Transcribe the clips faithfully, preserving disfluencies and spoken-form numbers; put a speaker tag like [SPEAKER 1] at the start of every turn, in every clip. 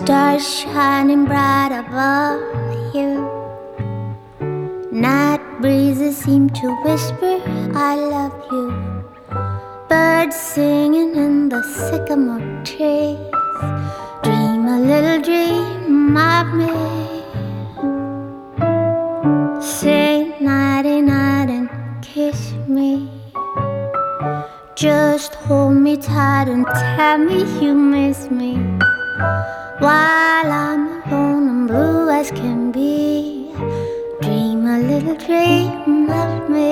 [SPEAKER 1] Stars shining bright above you. Night breezes seem to whisper, I love you. Birds singing in the sycamore trees. Dream a little dream of me. Say nighty night and kiss me. Just hold me tight and tell me you miss me. While I'm alone and blue as can be, dream a little dream of me.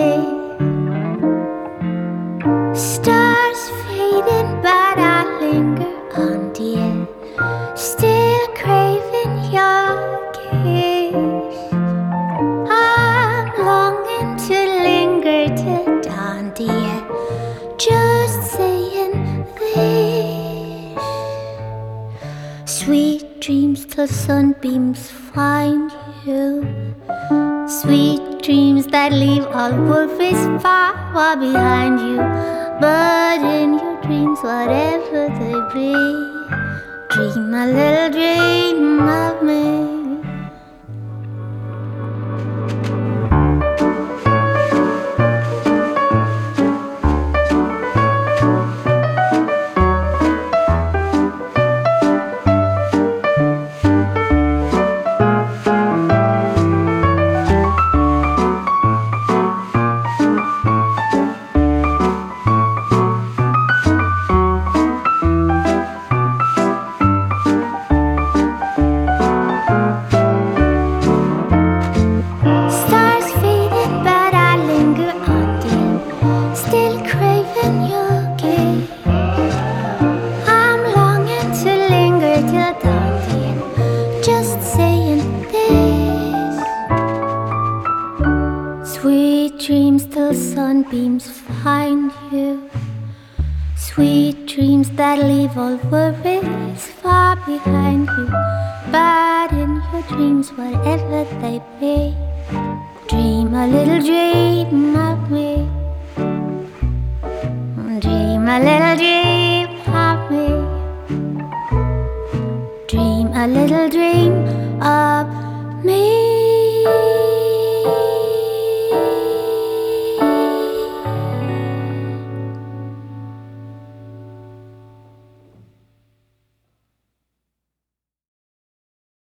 [SPEAKER 1] Stars fading, but I linger on, dear, still craving your kiss. I'm longing to linger till dawn, dear, just saying this. Sweet dreams till sunbeams find you. Sweet dreams that leave all worries far, far behind you. But in your dreams, whatever they be, dream a little dream of me. Sweet dreams till sunbeams find you. Sweet dreams that leave all worries far behind you. But in your dreams, whatever they be, dream a little dream of me. Dream a little dream of me. Dream a little dream of me.